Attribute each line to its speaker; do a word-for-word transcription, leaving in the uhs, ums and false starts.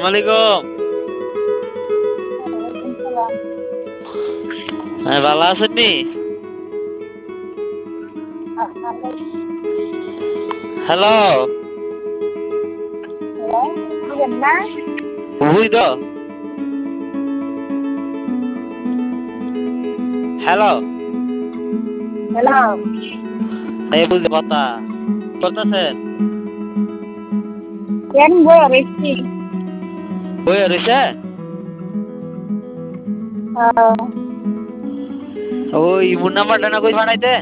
Speaker 1: আলাইকুম।
Speaker 2: ওয়ালাইকুম সালাম।
Speaker 1: হ্যাঁ, ভালো আছেন নি? হ্যালো।
Speaker 2: হ্যালো, বুঝেন না?
Speaker 1: বুঝি তো। হ্যালো।
Speaker 2: হ্যালো,
Speaker 1: এই বুঝি কথা করতেছেন?
Speaker 2: কেন বইয়া রইছি?
Speaker 1: বই রইছে?
Speaker 2: হ্যাঁ,
Speaker 1: ওই ইমুর নাম্বারটা না কই বানাইতে?